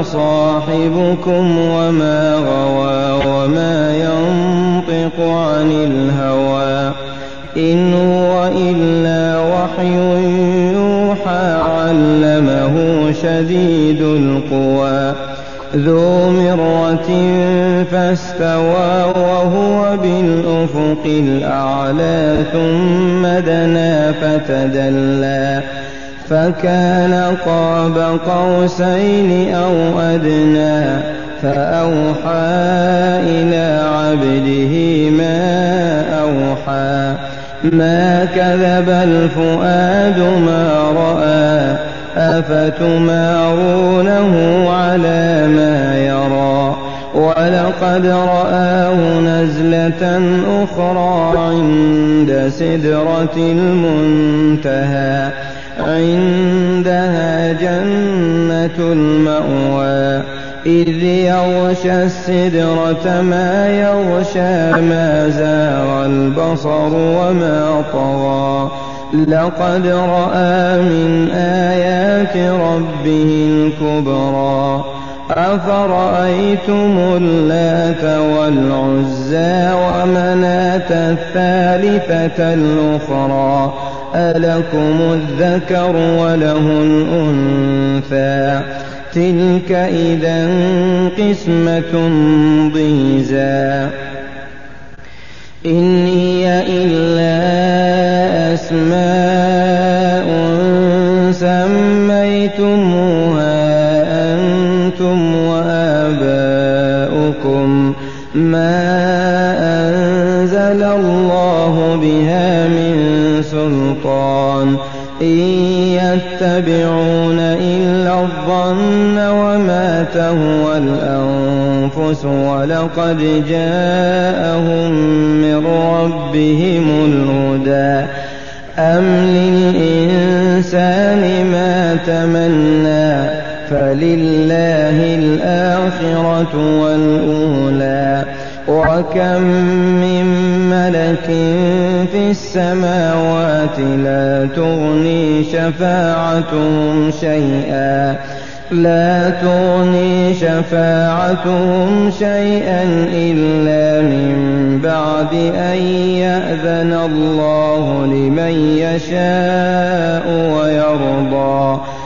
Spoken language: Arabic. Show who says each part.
Speaker 1: صاحبكم وما غوى وما ينطق عن الهوى إن هو إلا وحي يوحى علمه شديد القوى ذو مرة فاستوى وهو بالأفق الأعلى ثم دنا فتدلى فكان قاب قوسين أو أدنى فأوحى إلى عبده ما أوحى ما كذب الفؤاد ما رأى أفتمارونه على ما يرى ولقد رآه نزلة أخرى عند سدرة المنتهى عندها جنة المأوى إذ يغشى السدرة ما يغشى ما زاغ البصر وما طغى لقد رأى من آيات ربه الكبرى أفرأيتم اللات والعزى ومناة الثالثة الأخرى ألكم الذكر وله الأنثى تلك إذا قسمة ضيزى إن هي إلا أسماء سميتموها أنتم وآباؤكم ما أنزل الله بها من سلطان إن يتبعون إلا الظن وما تهوى الأنفس ولقد جاءهم من ربهم الهدى أم للإنسان ما تمنى فلله الآخرة والأولى وكم من ملك في السماوات لا تغني شفاعتهم شيئا إلا من بعد أن يأذن الله لمن يشاء ويرضى